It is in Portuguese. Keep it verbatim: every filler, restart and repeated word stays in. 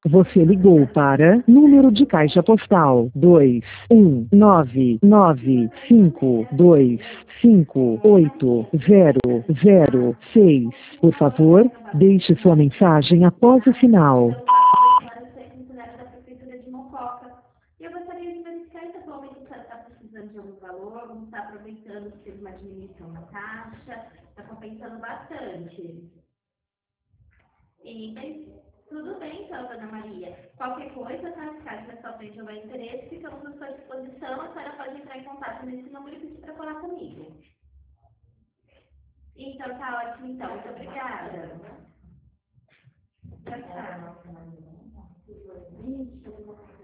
Você ligou para número de caixa postal dois um nove nove cinco dois cinco oito zero zero seis. Por favor, deixe sua mensagem após o sinal. Da Prefeitura de Mococa. E eu gostaria de verificar se atualmente você está precisando de algum valor, não está aproveitando que teve uma diminuição na taxa, está compensando bastante. E bem, tudo bem, então, Dona Maria. Qualquer coisa, tá? Caso a sua frente houver interesse, ficamos à sua disposição. A senhora pode entrar em contato nesse número e pedir para falar comigo. Então, tá ótimo, então. Muito obrigada. Tchau, tchau.